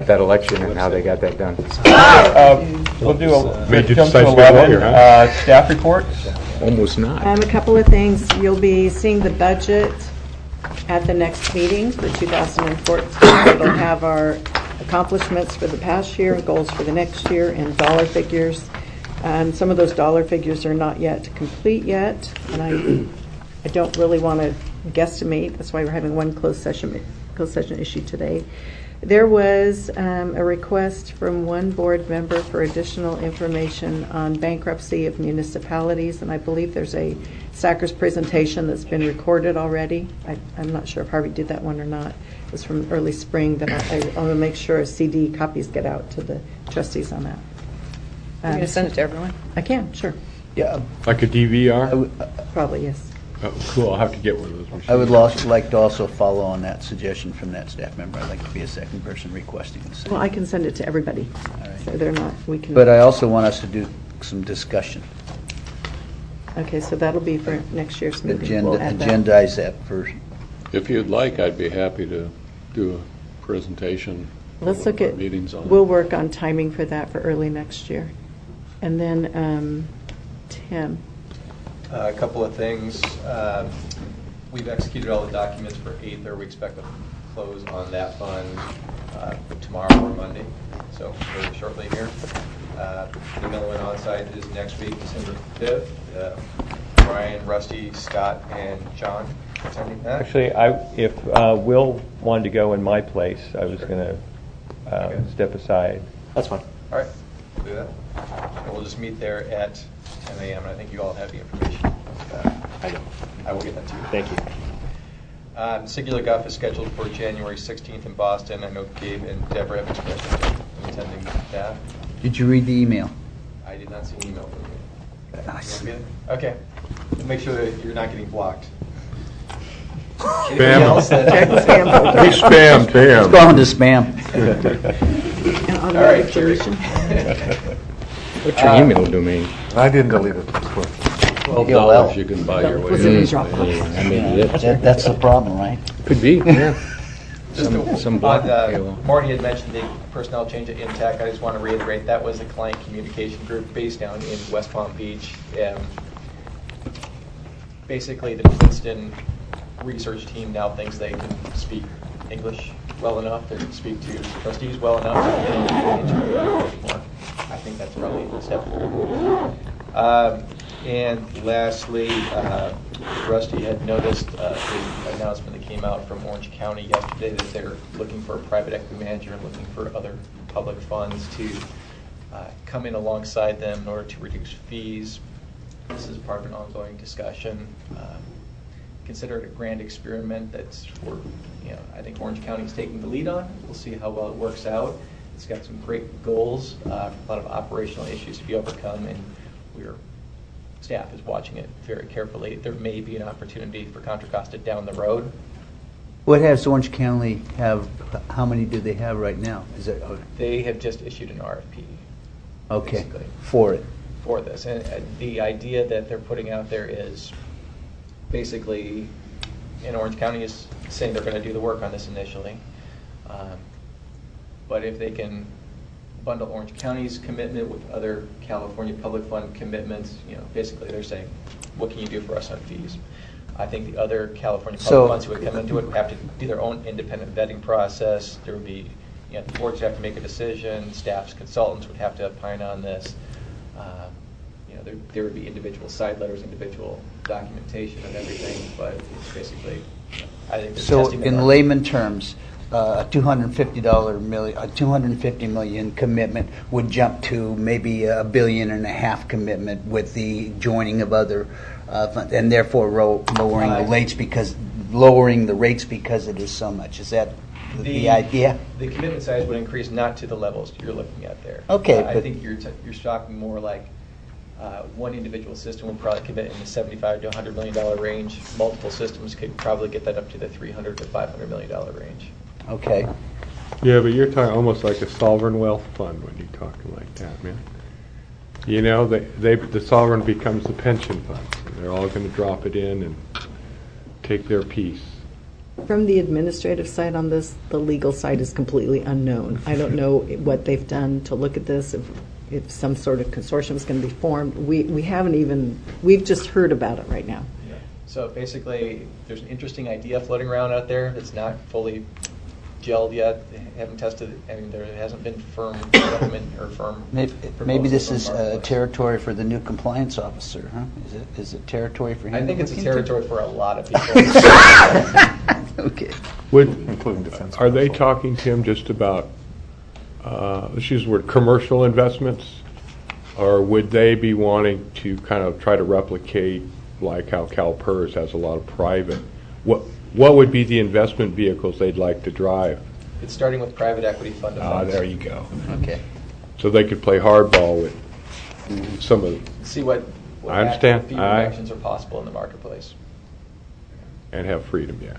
that election and how they got that done. We'll do Made you jump to decide to be a 11. lawyer, huh? Staff reports. Almost not. A couple of things. You'll be seeing the budget at the next meeting for 2014. It'll have our accomplishments for the past year, goals for the next year, and dollar figures. Some of those dollar figures are not yet complete yet, and I don't really want to guesstimate. That's why we're having one closed session issue today. There was a request from one board member for additional information on bankruptcy of municipalities, and I believe there's a Stackers presentation that's been recorded already. I'm not sure if Harvey did that one or not. It was from early spring, but I want to make sure CD copies get out to the trustees on that. You're going to send it to everyone? I can, sure. Yeah, Like a DVR? Probably, yes. Oh, cool. I'll have to get one of those machines. I would like to also follow on that suggestion from that staff member. I'd like to be a second person requesting the same. Well, I can send it to everybody. All right. So they're not, we can. But I also want us to do some discussion. Okay, so that'll be for next year's meeting. We'll add that. Agendize that first. If you'd like, I'd be happy to do a presentation. Let's look at, meetings on we'll it. work on timing for that for early next year. And then Tim. A couple of things. We've executed all the documents for Aether. We expect to close on that fund tomorrow or Monday, so very shortly here. The Millwood onsite is next week, December 5th. Brian, Rusty, Scott, and John attending that. Actually, if Will wanted to go in my place, I was going to step aside. That's fine. All right, we'll do that. And we'll just meet there at 10 a.m. and I think you all have the information. I will get that to you. Thank you. Singular Guff is scheduled for January 16th in Boston. I know Gabe and Deborah have expressed interest in attending that. Did you read the email? I did not see an email from you. Nice. You want to get it? Okay. Make sure that you're not getting blocked. Spam. Else that- Check the spam folder. He spammed It's him. going to spam. And All right. automatic deletion. What's your email domain? I didn't delete it. $12 you can buy your way Was it in in. Dropbox? I mean, That's the problem, right? could be, yeah. Just Some block. Marty had mentioned the personnel change at Intech. I just want to reiterate that was the client communication group based down in West Palm Beach. Basically, the Princeton research team now thinks they can speak English well enough. They can speak to trustees well enough. They don't need to interpret anymore. I think that's probably a step forward. And lastly, Rusty had noticed the announcement that came out from Orange County yesterday that they're looking for a private equity manager and looking for other public funds to come in alongside them in order to reduce fees. This is part of an ongoing discussion. Consider it a grand experiment that's for, I think Orange County is taking the lead on. We'll see how well it works out. It's got some great goals, a lot of operational issues to be overcome, and staff is watching it very carefully. There may be an opportunity for Contra Costa down the road. What has Orange County have? How many do they have right now? Is it They have just issued an RFP. okay Basically. for it? For this. And the idea that they're putting out there is basically, Orange County is saying they're going to do the work on this initially. But if they can bundle Orange County's commitment with other California public fund commitments, basically they're saying, what can you do for us on fees? I think the other California public funds who would come into it would have to do their own independent vetting process. There would be, the boards would have to make a decision. Staff's consultants would have to opine on this. There would be individual side letters, individual documentation and everything, but it's basically, I think. So in layman terms, a $250 million commitment would jump to maybe $1.5 billion commitment with the joining of other funds, and therefore lowering the rates because it is so much. Is that the idea? The commitment size would increase not to the levels you're looking at there. Okay, I think you're talking more like one individual system would probably commit in the $75 to $100 million range. Multiple systems could probably get that up to the $300 to $500 million range. Okay. Yeah, but you're talking almost like a sovereign wealth fund when you're talking like that, man. The sovereign becomes the pension fund. They're all going to drop it in and take their piece. From the administrative side on this, the legal side is completely unknown. I don't know what they've done to look at this, if some sort of consortium is going to be formed. We haven't even, we've just heard about it right now. So basically, there's an interesting idea floating around out there that's not fully gelled yet. They haven't tested, I mean, there hasn't been firm development or firm Maybe proposals this on is the marketplace. territory for the new compliance officer, huh? Is it territory for him? I think to it's a look into? territory for a lot of people. Okay. Including defense. Are they talking, Tim, just about, let's use the word commercial investments? Or would they be wanting to kind of try to replicate like how CalPERS has a lot of private? What would be the investment vehicles they'd like to drive? It's starting with private equity fund of funds. There you go. Okay. So they could play hardball with some of, See what I understand. actual fee reductions are possible in the marketplace. and have freedom, yeah.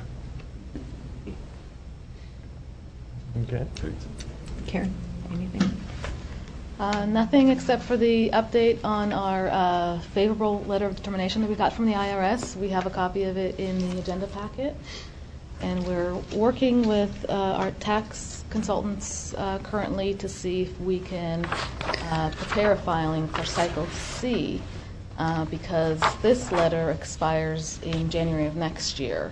Okay. Karen, anything? Nothing except for the update on our favorable letter of determination that we got from the IRS. We have a copy of it in the agenda packet. And we're working with our tax consultants currently to see if we can prepare a filing for Cycle C because this letter expires in January of next year.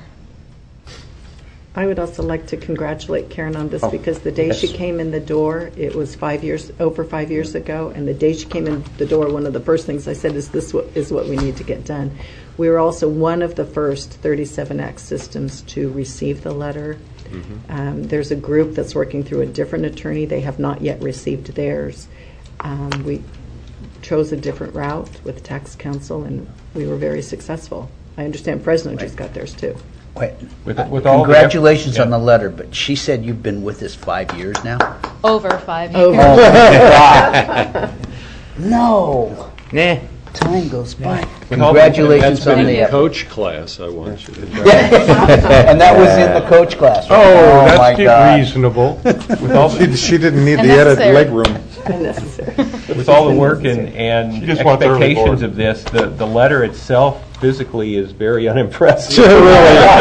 I would also like to congratulate Karen on this because the day she came in the door, it was over 5 years ago, and the day she came in the door, one of the first things I said is this is what we need to get done. We were also one of the first 37X systems to receive the letter. There's a group that's working through a different attorney. They have not yet received theirs. We chose a different route with tax counsel, and we were very successful. I understand Fresno just got theirs too. Wait. With all the Congratulations effort- on the letter, but she said you've been with us 5 years now? Over 5 years. No. Nah. Time goes by. all the- Congratulations on Thank the you. Coach class, I want you to. And that was in the coach class. Oh, my that's God. reasonable. With all She didn't need And the added necessary. leg room. Unnecessary. With all the work and She just wants early expectations board. of this, the letter itself physically is very unimpressive. You've seen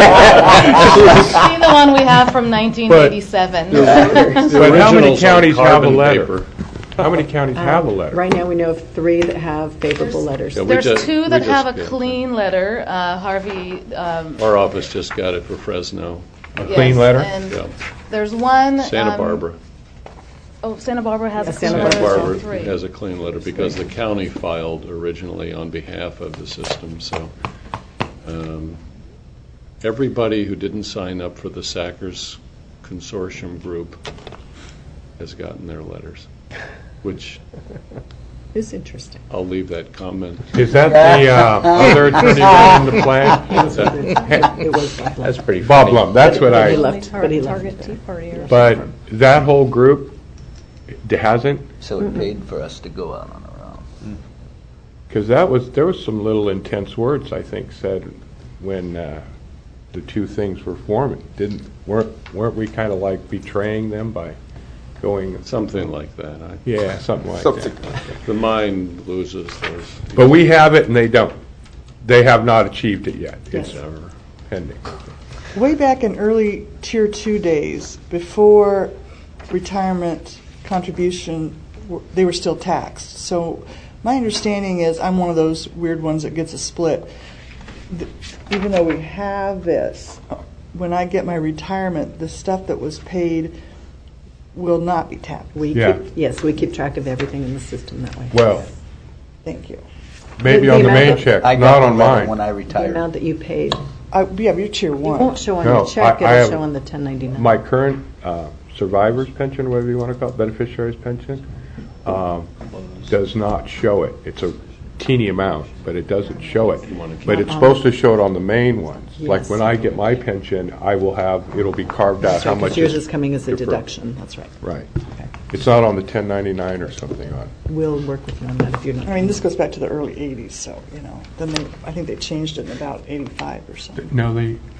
the one we have from 1987. But how many original's on counties have a carbon letter? paper. How many counties have a letter? Right now, we know of 3 that have favorable letters. Yeah, we There's just- 2 we that have just a get- clean letter. Harvey. Our office just got it for Fresno, Clean letter? And yeah. there's one. Santa Barbara. Oh, Santa Barbara has Yeah, a clean Santa letter. Santa so Barbara 3. has a clean letter because the county filed originally on behalf of the system, so everybody who didn't sign up for the Sackers Consortium group has gotten their letters, which It's interesting. I'll leave that comment. Is that the other attorney that in the plan? It was Bob Lund. That's pretty Bob funny. Lum, that's what But he I, left. But he left. Target Tea Party or but that whole group hasn't? So it paid for us to go out on our own. Because there was some little intense words, I think, said when the two things were forming. Weren't we kind of like betraying them by going? Something like that. Yeah, something like that. The mind loses those. But we have it and they don't. They have not achieved it yet. It's Yes. pending. Way back in early Tier 2 days, before retirement contribution, they were still taxed. So my understanding is, I'm one of those weird ones that gets a split. Even though we have this, when I get my retirement, the stuff that was paid will not be taxed. We Yeah. we keep track of everything in the system that way. Well, Thank you. maybe The on the amount main of- check, I not got on the letter mine. when I The retired. amount that you paid. Yeah, you're Tier It 1. won't show on No, your check, I it'll have- show on the 1099. My current survivor's pension, whatever you want to call it, beneficiary's pension, does not show it. It's a teeny amount, but it doesn't show it. But it's supposed to show it on the main ones. Like Yes. when I get my pension, it'll be carved out That's how right, 'cause much yours is coming as a deferred. deduction, that's right. Right. It's not on the 1099 or something on it. We'll work with you on that if you're not. I mean, this goes back to the early 80s, so, then I think they changed it in about 85 or something. No,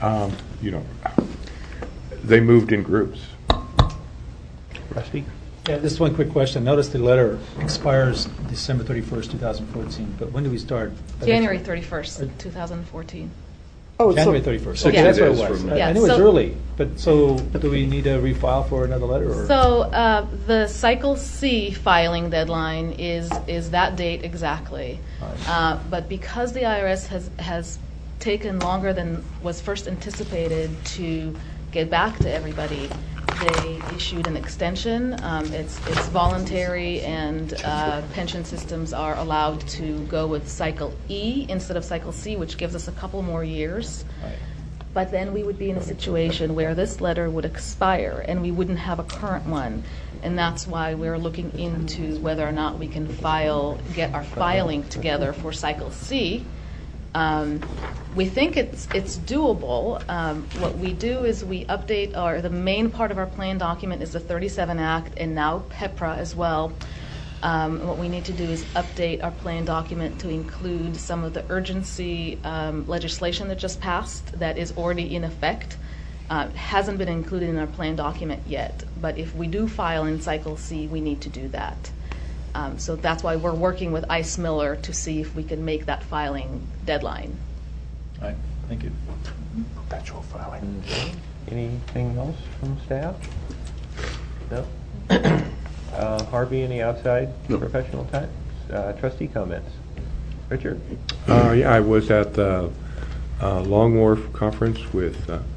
they moved in groups. Rusty? Yeah, just one quick question. Notice the letter expires December 31st, 2014, but when do we start? January 31st, 2014. Oh, January so 31st. 60 Okay, that's what it days was. from I now. knew it's So- early, but so do we need to refile for another letter? Or? So the Cycle C filing deadline is that date exactly. But because the IRS has taken longer than was first anticipated to get back to everybody, they issued an extension. It's voluntary, and pension systems are allowed to go with Cycle E instead of Cycle C, which gives us a couple more years. Right. But then we would be in a situation where this letter would expire and we wouldn't have a current one. And that's why we're looking into whether or not we can get our filing together for Cycle C. We think it's doable. What we do is we update the main part of our plan document is the 37 Act and now PEPRA as well. What we need to do is update our plan document to include some of the urgency legislation that just passed that is already in effect. Hasn't been included in our plan document yet, but if we do file in Cycle C, we need to do that. So that's why we're working with ICE Miller to see if we can make that filing deadline. All right, thank you. Perpetual filing. Anything else from staff? No? Harvey, any outside professional time? Trustee comments? Richard? Yeah, I was at the Long Wharf Conference with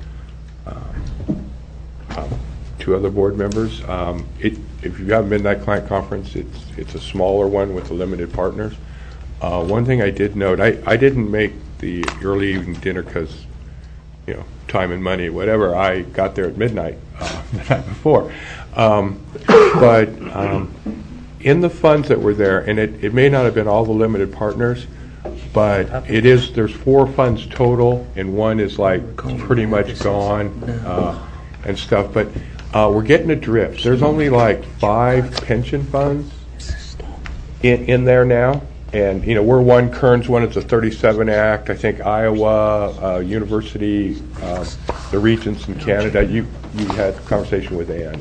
two other board members. If you have a Midnight Client Conference, it's a smaller one with the limited partners. One thing I did note, I didn't make the early evening dinner because, time and money, whatever. I got there at midnight the night before. But in the funds that were there, and it may not have been all the limited partners, but there's 4 funds total, and one is like pretty much gone and stuff. But we're getting a drift. There's only like 5 pension funds in there now. And, we're one, Kern's one, it's a 37 Act. I think Iowa, University, the Regents in Canada. You had a conversation with Ann.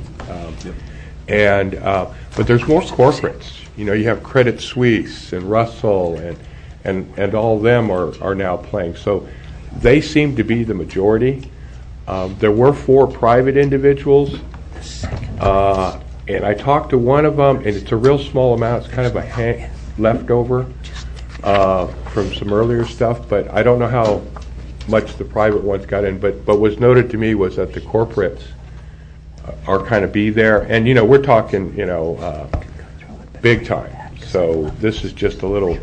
But there's more corporates. You have Credit Suisse and Russell and all of them are now playing. So they seem to be the majority. There were 4 private individuals. And I talked to one of them, and it's a real small amount. It's kind of a leftover from some earlier stuff, but I don't know how much the private ones got in. But what's noted to me was that the corporates are kind of be there, and we're talking big time. So this is just a little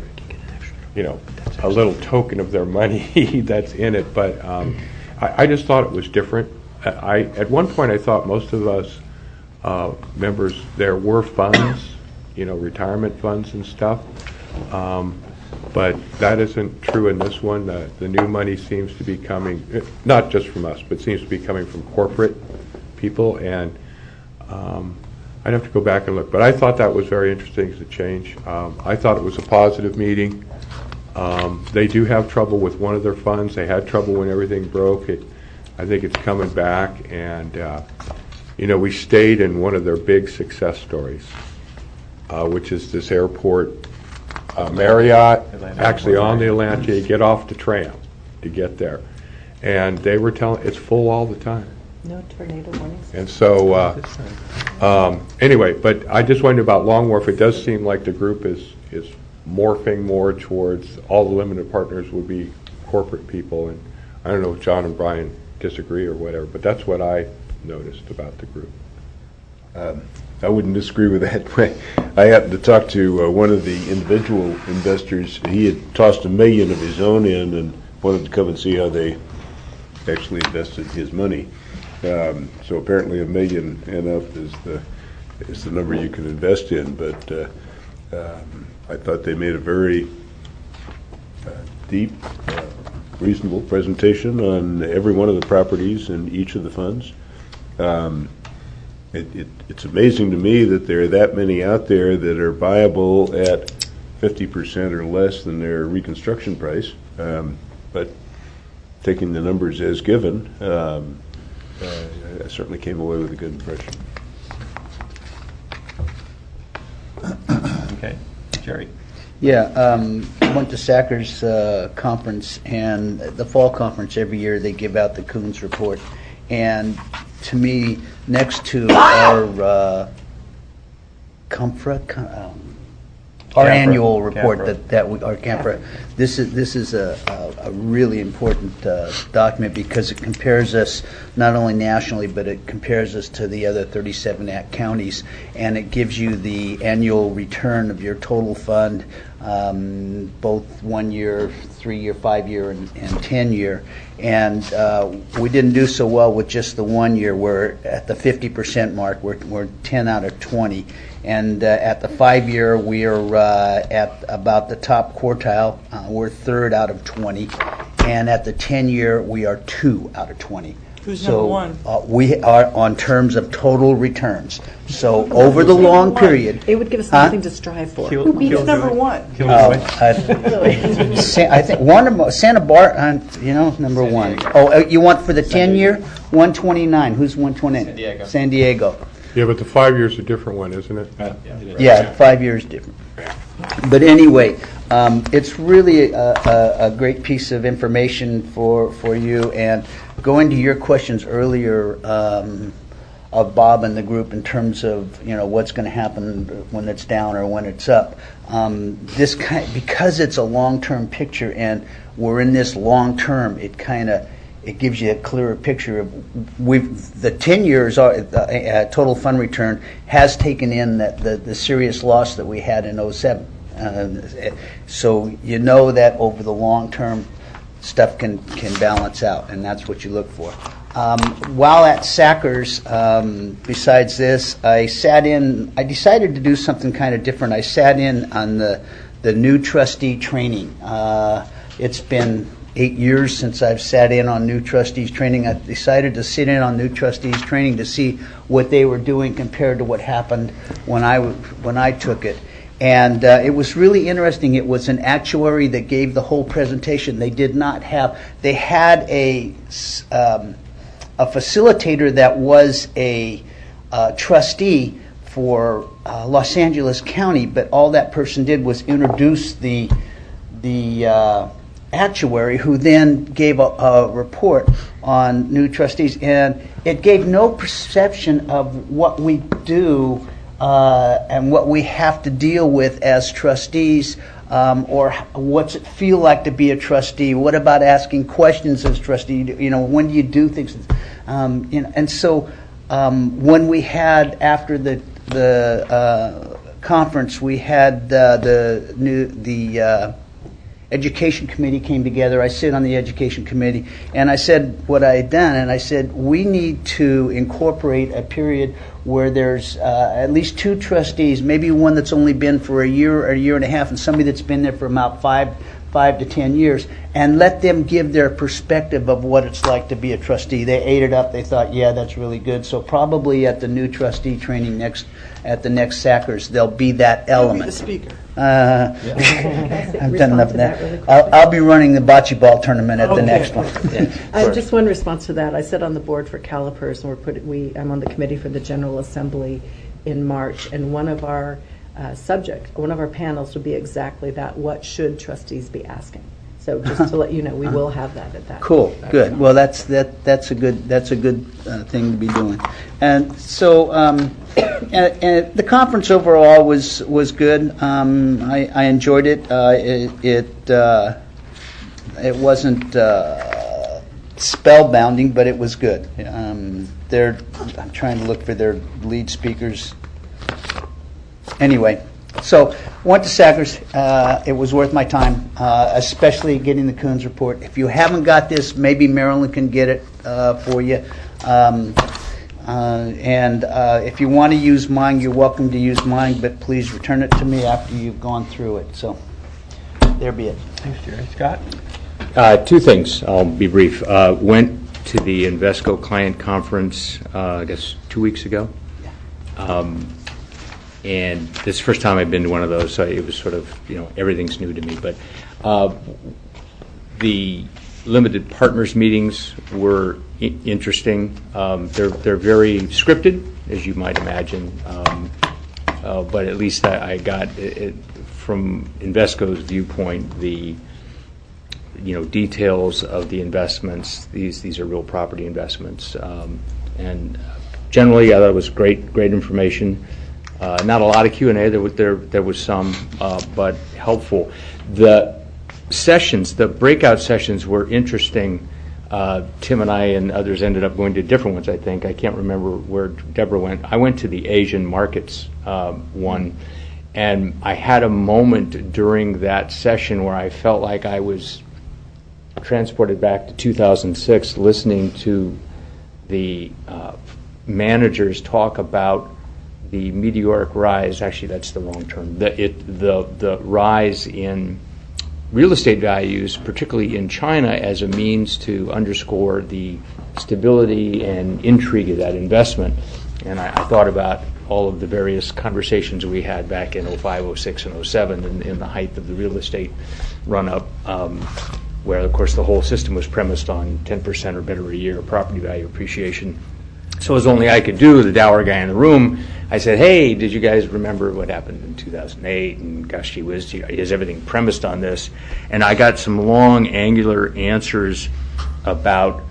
token of their money that's in it. But I just thought it was different. At one point I thought most of us members there were funds, retirement funds and stuff. But that isn't true in this one. The new money seems to be coming, not just from us, but seems to be coming from corporate people. And I'd have to go back and look. But I thought that was very interesting as a change. I thought it was a positive meeting. They do have trouble with one of their funds. They had trouble when everything broke. I think it's coming back. And, we stayed in one of their big success stories, which is this airport, Marriott, actually on the Atlanta. You get off the tram to get there. And they were telling, it's full all the time. No tornado warnings. And so, anyway, but I just wondered about Long Wharf. It does seem like the group is morphing more towards all the limited partners would be corporate people. And I don't know if John and Brian disagree or whatever, but that's what I noticed about the group. I wouldn't disagree with that. I happened to talk to one of the individual investors. He had tossed $1 million of his own in and wanted to come and see how they actually invested his money. So apparently $1 million and up is the number you can invest in. But I thought they made a very deep, reasonable presentation on every one of the properties in each of the funds. It's amazing to me that there are that many out there that are viable at 50% or less than their reconstruction price. But taking the numbers as given, I certainly came away with a good impression. Okay. Jerry? Yeah, I went to Sacker's conference, and the fall conference every year they give out the Coons report. And to me, next to our our annual report our CAMPRA, this is a really important document because it compares us not only nationally, but it compares us to the other 37 counties, and it gives you the annual return of your total fund, both 1 year, 3 year, 5 year, and 10 year. And we didn't do so well with just the 1 year. We're at the 50% mark. We're 10 out of 20. And at the 5 year, we are at about the top quartile. We're 3rd out of 20. And at the 10 year, we are 2 out of 20. Who's number one? We are on terms of total returns. So over the long period. It would give us something to strive for. Who's number one? I think Santa Barbara, number one. Oh, you want for the 10 year? 129. Who's 129? San Diego. San Diego. Yeah, but the 5 year's a different one, isn't it? Yeah, 5 years different. But anyway, it's really a great piece of information for you. And going to your questions earlier of Bob and the group in terms of what's going to happen when it's down or when it's up, because it's a long-term picture and we're in this long term, it gives you a clearer picture of the 10 years total fund return has taken in the serious loss that we had in 2007. So that over the long term stuff can balance out, and that's what you look for. While at Sacker's, besides this, I decided to do something kind of different. I sat in on the new trustee training. It's been 8 years since I've sat in on new trustees training. I decided to sit in on new trustees training to see what they were doing compared to what happened when I took it. And it was really interesting. It was an actuary that gave the whole presentation. They had a facilitator that was a trustee for Los Angeles County, but all that person did was introduce the actuary, who then gave a report on new trustees, and it gave no perception of what we do and what we have to deal with as trustees, or what's it feel like to be a trustee. What about asking questions as trustee? When do you do things? And so when we had after the conference, we had the Education Committee came together. I sit on the Education Committee, and I said what I had done, and I said we need to incorporate a period where there's at least 2 trustees, maybe one that's only been for a year or a year and a half, and somebody that's been there for about 5 to 10 years, and let them give their perspective of what it's like to be a trustee. They ate it up. They thought, yeah, that's really good. So probably at the new trustee training at the next Sacker's, there'll be that element. The speaker. I've done enough of that. Really I'll be running the bocce ball tournament at the next one. Just one response to that. I sit on the board for Calipers, and I'm on the committee for the General Assembly in March, and one of our one of our panels will be exactly that. What should trustees be asking? So just to let you know, we will have that at that. Cool, good. Well, that's a good thing to be doing. And so, and the conference overall was good. I enjoyed it. It wasn't spellbounding, but it was good. I'm trying to look for their lead speakers. Anyway, so went to Sacker's. It was worth my time, especially getting the Coons report. If you haven't got this, maybe Marilyn can get it for you. And if you want to use mine, you're welcome to use mine, but please return it to me after you've gone through it. So there be it. Thanks, Jerry. Scott? 2 things. I'll be brief. Went to the Invesco client conference, I guess 2 weeks ago. And this is the first time I've been to one of those, so it was sort of, everything's new to me. But the limited partners meetings were interesting. They're very scripted, as you might imagine. But at least I got it from Invesco's viewpoint, the details of the investments. These are real property investments, and generally, I thought it was great information. Not a lot of Q&A. There was some, but helpful. The breakout sessions were interesting. Tim and I and others ended up going to different ones, I think. I can't remember where Deborah went. I went to the Asian markets one, and I had a moment during that session where I felt like I was transported back to 2006, listening to the managers talk about the meteoric rise. Actually, that's the wrong term. The rise in real estate values, particularly in China, as a means to underscore the stability and intrigue of that investment. And I thought about all of the various conversations we had back in 05, 06, and 07 in the height of the real estate run-up, where, of course, the whole system was premised on 10% or better a year property value appreciation. So as only I could do, the dour guy in the room, I said, hey, did you guys remember what happened in 2008? And gosh, gee whiz, is everything premised on this? And I got some long, angular answers about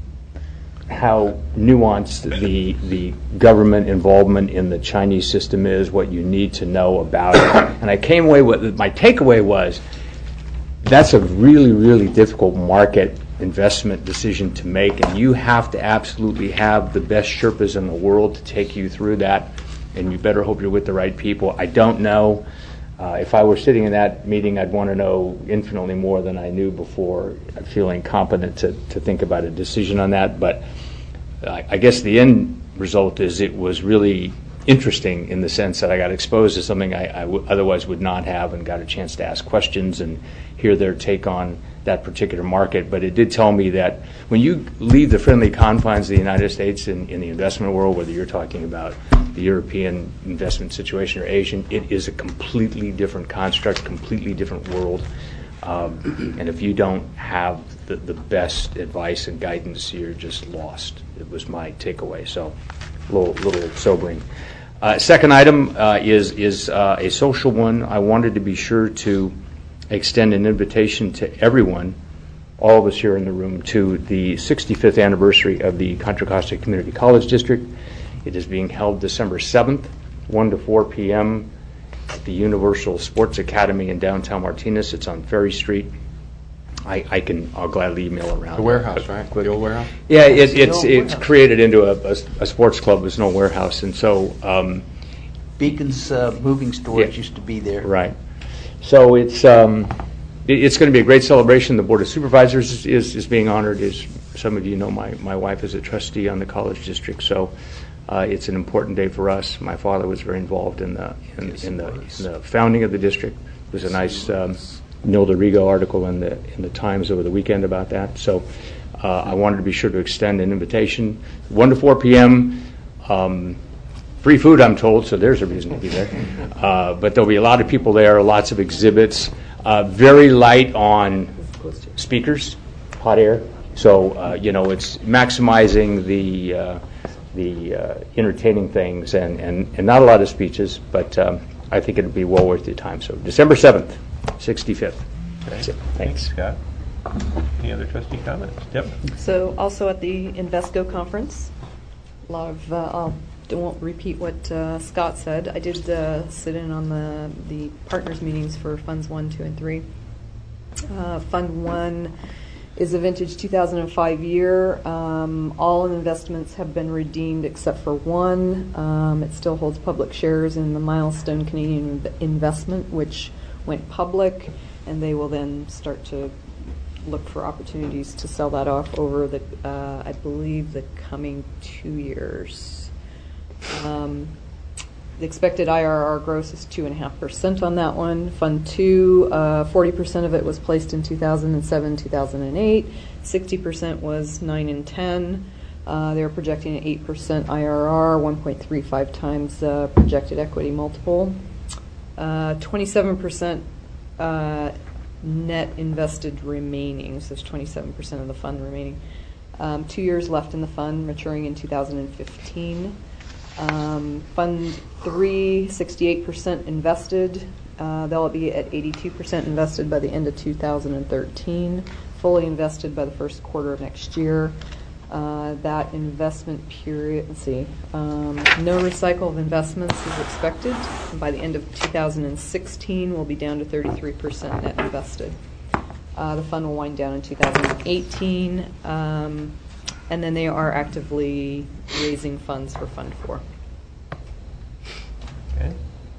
how nuanced the government involvement in the Chinese system is, what you need to know about it. And I came away with, my takeaway was, that's a really, really difficult market investment decision to make, and you have to absolutely have the best Sherpas in the world to take you through that, and you better hope you're with the right people. I don't know. If I were sitting in that meeting, I'd want to know infinitely more than I knew before, feeling competent to think about a decision on that. But I guess the end result is it was really interesting in the sense that I got exposed to something I otherwise would not have, and got a chance to ask questions and hear their take on that particular market. But it did tell me that when you leave the friendly confines of the United States in the investment world, whether you're talking about the European investment situation or Asian, it is a completely different construct, completely different world. And if you don't have the best advice and guidance, you're just lost. It was my takeaway. So a little sobering. Second item is a social one. I wanted to be sure to extend an invitation to everyone, all of us here in the room, to the 65th anniversary of the Contra Costa Community College District. It is being held December 7th, 1 to 4 p.m. at the Universal Sports Academy in downtown Martinez. It's on Ferry Street. I'll gladly email around. The warehouse, right? The old warehouse? Yeah, it's created into a sports club. There's no warehouse, and so Beacon's moving storage used to be there. Right. So it's going to be a great celebration. The Board of Supervisors is being honored. As some of you know, my wife is a trustee on the college district, so it's an important day for us. My father was very involved in the founding of the district. It was a nice Nilda Rigo article in the Times over the weekend about that. So I wanted to be sure to extend an invitation. 1 to 4 p.m. Free food, I'm told, so there's a reason to be there. But there'll be a lot of people there, lots of exhibits, very light on speakers, hot air. So it's maximizing the entertaining things and not a lot of speeches, but I think it'll be well worth your time. So December 7th, 65th. That's it. Thanks, Scott. Any other trustee comments? Yep. So also at the Invesco conference, a lot of I won't repeat what Scott said. I did sit in on the partners meetings for Funds 1, 2, and 3. Fund 1 is a vintage 2005 year. All investments have been redeemed except for one. It still holds public shares in the Milestone Canadian Investment, which went public, and they will then start to look for opportunities to sell that off over the, I believe, the coming 2 years. The expected IRR gross is 2.5% on that one. Fund 2, 40% of it was placed in 2007, 2008. 60% was 9 and 10. They're projecting an 8% IRR, 1.35 times projected equity multiple. 27% net invested remaining, so there's 27% of the fund remaining. 2 years left in the fund, maturing in 2015. Fund 3, 68% invested, They'll be at 82% invested by the end of 2013, fully invested by the first quarter of next year. That investment period, let's see, no recycle of investments is expected. By the end of 2016, we'll be down to 33% net invested. The fund will wind down in 2018, and then they are actively raising funds for Fund 4. Okay.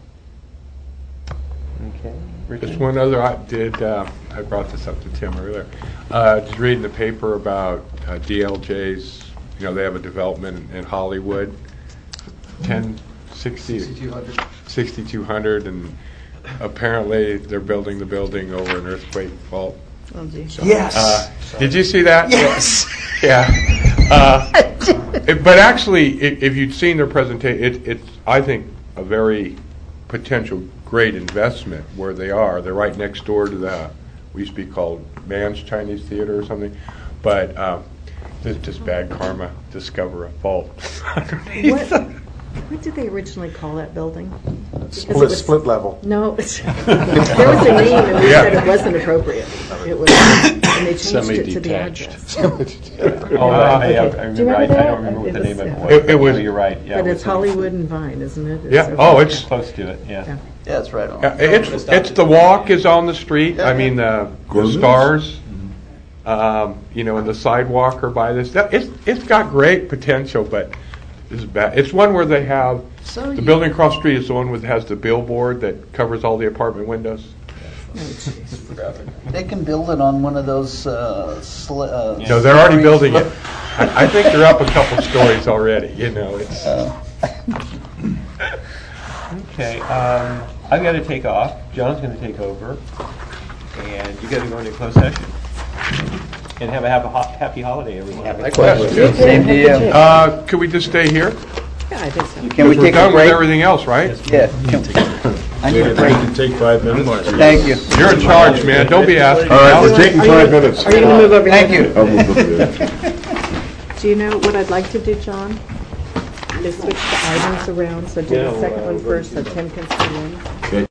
Okay. Richard? Just one other, I brought this up to Tim earlier. Just reading the paper about DLJ's, they have a development in Hollywood, 6,200, and apparently they're building the building over an earthquake fault. Oh, gee. So, Yes. Did you see that? Yes. Yeah. But actually, if you'd seen their presentation, it's, I think, a very potential great investment where they are. They're right next door to the, we used to be called Man's Chinese Theater or something. But it's just bad karma. Discover a fault underneath. What did they originally call that building? Split level. No, there was a name, and we said it wasn't appropriate. It was, and they changed it to the address. I don't remember what the name of it was. It was. You're right. Yeah, But it's Hollywood and Vine, isn't it? Yeah. Oh, it's close to it. Yeah. Yeah, it's right on. it's the walk is on the street. I mean the stars. And the sidewalk are by this. It's got great potential, but this is bad. It's one where they have the building across the street is the one that has the billboard that covers all the apartment windows. They can build it on one of those. No, they're already building it. I think they're up a couple stories already. It's. Okay. I've got to take off. John's going to take over, and you got to go into closed session. And have a happy holiday, everyone. Same to you. Could we just stay here? Yeah, I think so. Can we We're take a done with break? everything else, right? Yeah. I need a break. Take 5 minutes. Thank you. You're in charge, man. Don't be asking. All right, we're taking 5 minutes. Are you going to move over Thank here? you. I'll move over there. Do you know what I'd like to do, John? Is switch the items around, so do the second one first, so Tim can see in.